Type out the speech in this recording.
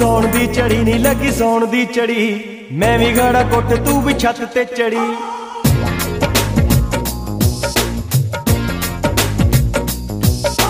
ਸੌਣ ਦੀ ਝੜੀ ਨਹੀਂ ਲੱਗੀ ਸੌਣ ਦੀ ਝੜੀ, ਮੈਂ ਵੀ ਗਾੜਾ ਕੁੱਟ ਤੂੰ ਵੀ ਛੱਤ ਤੇ ਚੜੀ।